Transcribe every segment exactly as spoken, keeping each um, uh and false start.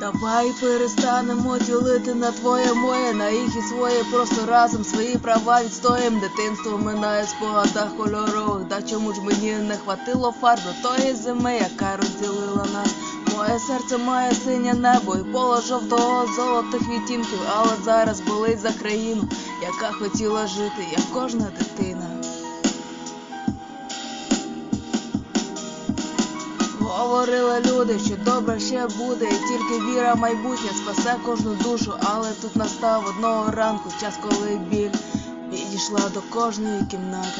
Давай перестанемо ділити на твоє моє, на їх і своє, просто разом свої права відстоїм. Дитинство минає в спогадах кольорових, да чому ж мені не хватило фарб до тої зими, яка розділила нас. Моє серце має синє небо і поле жовтого золотих відтінків, але зараз болить за країну, яка хотіла жити, як кожна дитина. Говорили люди, що добре ще буде, і тільки віра в майбутнє спасе кожну душу. Але тут настав одного ранку час, коли біль підійшла до кожної кімнати.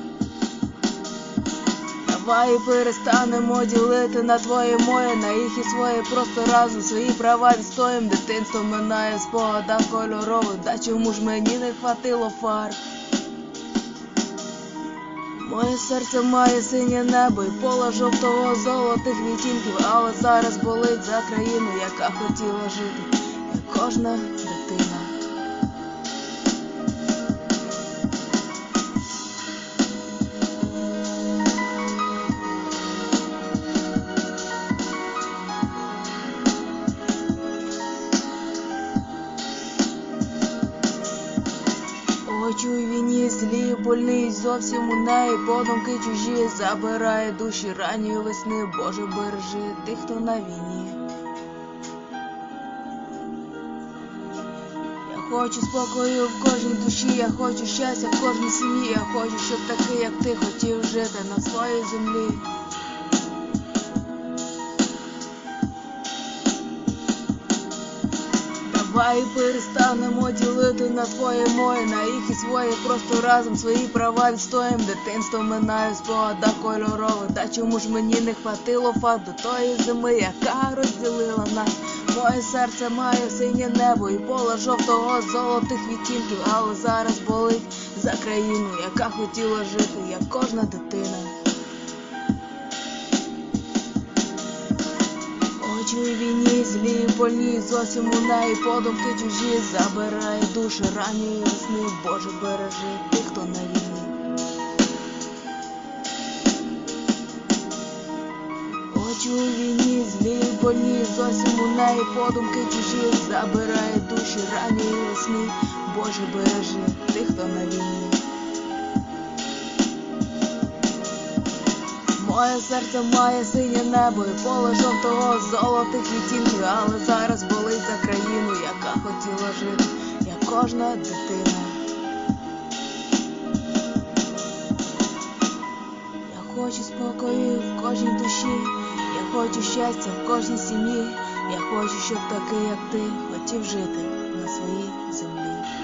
Давай перестанемо ділити на твоє моє, на їх і своє, просто разом свої права відстоїм. Дитинство минає в спогадах кольорових, да чому ж мені не хватило фарб. Моє серце має синє небо і поле жовтого золотих відтінків, але зараз болить за країну, яка хотіла жити, як кожна дитина. Очі у війні, злі, больний, зовсім у неї, подумки чужі, забирає душі ранньої весни. Боже, бережи тих, хто на війні. Я хочу спокою в кожній душі, я хочу щастя в кожній сім'ї, я хочу, щоб такий, як ти, хотів жити на своїй землі. Давай перестанемо ділити на твоє моє, на їх і своє, просто разом свої права відстоїм. Дитинство минає в спогадах кольорових, та чому ж мені не хватило фарб до тої зими, яка розділила нас. Моє серце має синє небо і поле жовтого золотих відтінків, але зараз болить за країну, яка хотіла жити, як кожна дитина. Очі у війні, злі, больні, зовсім у неї, подумки чужі, забирає душі ранньої весни. Боже, бережи тих, хто на війні. Очі у війні, злі, больні, зовсім у неї, подумки чужі, забирає душі ранньої весни. Боже, бережи тих, хто на війні. Моє серце має синє небо і поле жовтого золотих відтінків, але зараз болить за країну, яка хотіла жити, як кожна дитина. Я хочу спокою в кожній душі, я хочу щастя в кожній сім'ї, я хочу, щоб такий, як ти, хотів жити на своїй землі.